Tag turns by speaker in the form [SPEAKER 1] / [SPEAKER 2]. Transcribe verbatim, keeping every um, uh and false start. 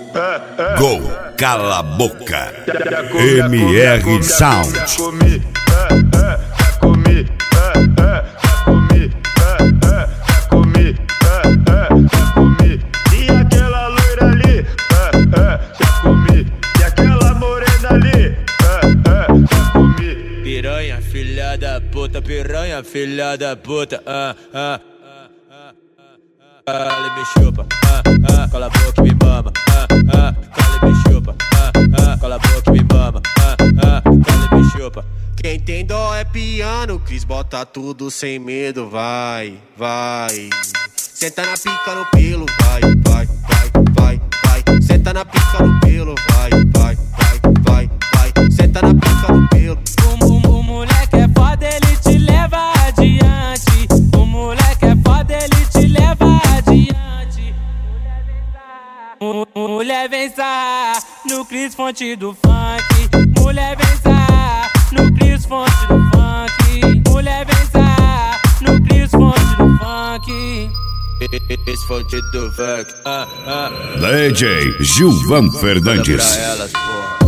[SPEAKER 1] Go, cala a boca. M R Sound.
[SPEAKER 2] Já comi, já comi, já comi, já comi, já comi. E aquela loira ali, já comi. E aquela morena ali, já comi.
[SPEAKER 3] Piranha, filha da puta, piranha, filha da puta. Ah, ah, ah, ah, ah. Cala e me chupa, ah, ah, cala a boca e me mama, ah, ah, cala e me chupa, ah, ah, cala a boca e me mama, ah, ah, cala e me chupa. Quem tem dó é piano, Cris bota tudo sem medo, vai, vai. Senta na pica no pelo, vai, vai, vai, vai, vai. Senta na pica no pelo, vai, vai, vai, vai, vai. Senta na pica no pelo.
[SPEAKER 4] O, o, o moleque é foda, ele te leva adiante. O moleque é foda, ele te leva adiante. O, o, mulher vem sarrar no Cris fonte do funk. Mulher vem sarrar no Cris fonte do funk. Mulher vem sarrar no Cris fonte do funk.
[SPEAKER 3] Esse fonte do funk, ah, ah.
[SPEAKER 1] D J Gilvan Fernandes.
[SPEAKER 3] Pra elas, porra.